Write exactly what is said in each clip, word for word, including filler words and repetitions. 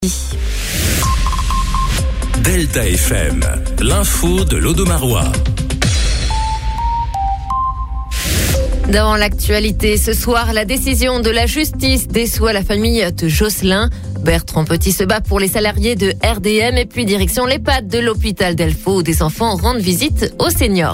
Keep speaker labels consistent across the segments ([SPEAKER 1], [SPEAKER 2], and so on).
[SPEAKER 1] Delta F M, l'info de l'Audomarois.
[SPEAKER 2] Dans l'actualité, ce soir, la décision de la justice déçoit la famille de Josselin. Bertrand Petit se bat pour les salariés de R D M et puis direction l'EHPAD de l'hôpital d'Elfaux où des enfants rendent visite aux seniors.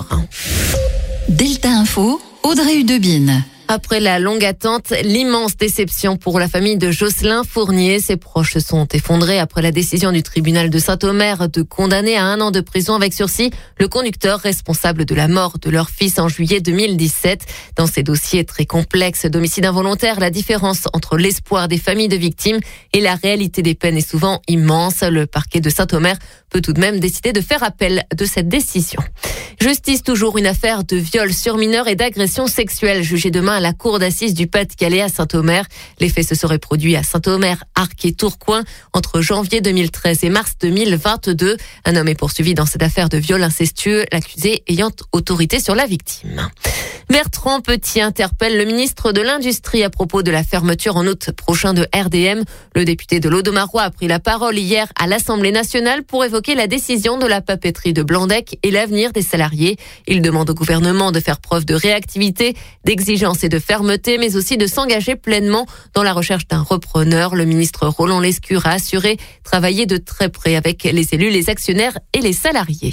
[SPEAKER 3] Delta Info, Audrey Hudebine.
[SPEAKER 2] Après la longue attente, l'immense déception pour la famille de Josselin Fournier. Ses proches se sont effondrés après la décision du tribunal de Saint-Omer de condamner à un an de prison avec sursis le conducteur responsable de la mort de leur fils en juillet deux mille dix-sept. Dans ces dossiers très complexes d'homicide involontaire, la différence entre l'espoir des familles de victimes et la réalité des peines est souvent immense. Le parquet de Saint-Omer peut tout de même décider de faire appel de cette décision. Justice toujours, une affaire de viol sur mineur et d'agression sexuelle jugée demain à la cour d'assises du Pas-de-Calais à Saint-Omer. Les faits se seraient produits à Saint-Omer, Arques et Tourcoing entre janvier deux mille treize et mars deux mille vingt-deux. Un homme est poursuivi dans cette affaire de viol incestueux, l'accusé ayant autorité sur la victime. Bertrand Petit interpelle le ministre de l'Industrie à propos de la fermeture en août prochain de R D M. Le député de l'Audomarois a pris la parole hier à l'Assemblée nationale pour évoquer la décision de la papeterie de Blandec et l'avenir des salariés. Il demande au gouvernement de faire preuve de réactivité, d'exigence et de fermeté, mais aussi de s'engager pleinement dans la recherche d'un repreneur. Le ministre Roland Lescure a assuré travailler de très près avec les élus, les actionnaires et les salariés.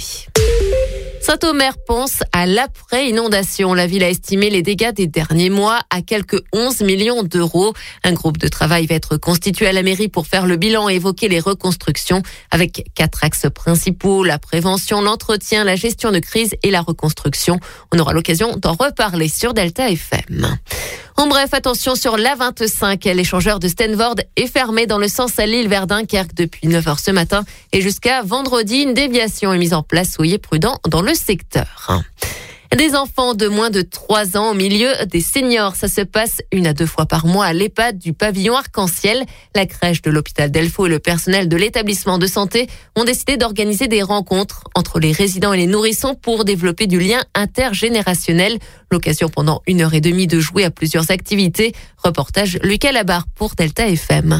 [SPEAKER 2] Saint-Omer pense à l'après-inondation. La ville a estimé les dégâts des derniers mois à quelques onze millions d'euros. Un groupe de travail va être constitué à la mairie pour faire le bilan et évoquer les reconstructions avec quatre axes principaux: la prévention, l'entretien, la gestion de crise et la reconstruction. On aura l'occasion d'en reparler sur Delta F M. En bref, attention sur l'A vingt-cinq. L'échangeur de Stenvord est fermé dans le sens à l'île vers Dunkerque depuis neuf heures ce matin et jusqu'à vendredi. Une déviation est mise en place. Soyez prudents dans le secteur. Des enfants de moins de trois ans au milieu des seniors. Ça se passe une à deux fois par mois à l'EHPAD du pavillon Arc-en-Ciel. La crèche de l'hôpital d'Elfaux et le personnel de l'établissement de santé ont décidé d'organiser des rencontres entre les résidents et les nourrissons pour développer du lien intergénérationnel. L'occasion pendant une heure et demie de jouer à plusieurs activités. Reportage Lucas Labarre pour Delta F M.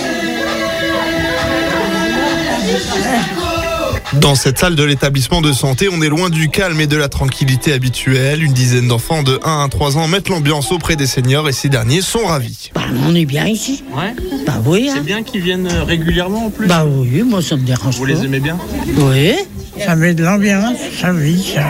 [SPEAKER 4] Dans cette salle de l'établissement de santé, on est loin du calme et de la tranquillité habituelle. Une dizaine d'enfants de un à trois ans mettent l'ambiance auprès des seniors et ces derniers sont ravis.
[SPEAKER 5] Bah, on est bien ici.
[SPEAKER 6] Ouais.
[SPEAKER 5] Bah oui. Hein.
[SPEAKER 6] C'est bien qu'ils viennent régulièrement en plus.
[SPEAKER 5] Bah oui, moi ça me dérange
[SPEAKER 6] Vous
[SPEAKER 5] pas.
[SPEAKER 6] les aimez bien?
[SPEAKER 5] Oui.
[SPEAKER 7] Ça met de l'ambiance, ça vit, ça,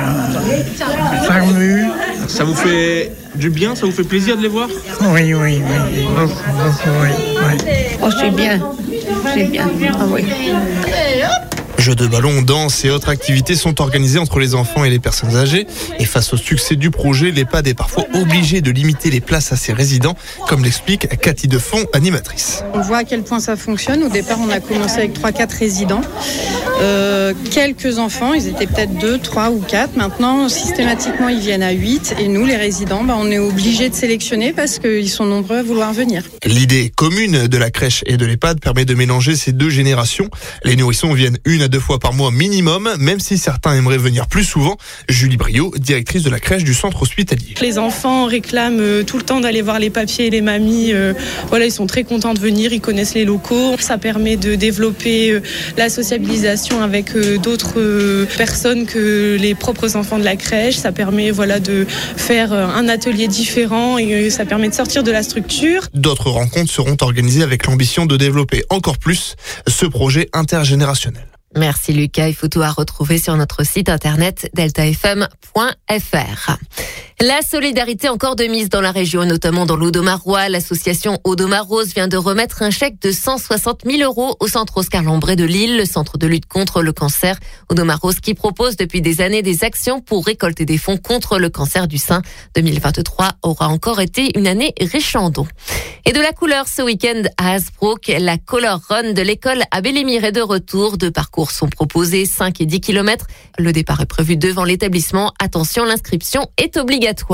[SPEAKER 7] ça remue.
[SPEAKER 6] Ça vous fait du bien, ça vous fait plaisir de les voir?
[SPEAKER 7] Oui, oui, oui, beaucoup, beaucoup, oui. oui.
[SPEAKER 8] Oh, c'est bien, c'est bien, ah oui.
[SPEAKER 4] Jeux de ballon, danse et autres activités sont organisées entre les enfants et les personnes âgées. Et face au succès du projet, l'EHPAD est parfois obligé de limiter les places à ses résidents, comme l'explique Cathy Defond, animatrice.
[SPEAKER 9] On voit à quel point ça fonctionne. Au départ, on a commencé avec trois quatre résidents. Euh, quelques enfants, ils étaient peut-être deux, trois ou quatre. Maintenant, systématiquement, ils viennent à huit. Et nous, les résidents, bah, on est obligés de sélectionner parce qu'ils sont nombreux à vouloir venir.
[SPEAKER 4] L'idée commune de la crèche et de l'EHPAD permet de mélanger ces deux générations. Les nourrissons viennent une à deux fois par mois minimum, même si certains aimeraient venir plus souvent. Julie Briot, directrice de la crèche du centre hospitalier.
[SPEAKER 10] Les enfants réclament tout le temps d'aller voir les papiers et les mamies. Voilà, ils sont très contents de venir, ils connaissent les locaux. Ça permet de développer la sociabilisation avec d'autres personnes que les propres enfants de la crèche. Ça permet voilà, de faire un atelier différent et ça permet de sortir de la structure.
[SPEAKER 4] D'autres rencontres seront organisées avec l'ambition de développer encore plus ce projet intergénérationnel.
[SPEAKER 2] Merci Lucas, il faut tout à retrouver sur notre site internet delta f m point f r. La solidarité encore de mise dans la région, notamment dans l'Audomarois. L'association Audomarose vient de remettre un chèque de cent soixante mille euros au centre Oscar Lambret de Lille, le centre de lutte contre le cancer. Audomarose qui propose depuis des années des actions pour récolter des fonds contre le cancer du sein. deux mille vingt-trois aura encore été une année riche en dons. Et de la couleur ce week-end à Hasbrook, la Color Run de l'école à Bel-Émir est de retour. Deux parcours sont proposés, cinq et dix kilomètres. Le départ est prévu devant l'établissement. Attention, l'inscription est obligatoire.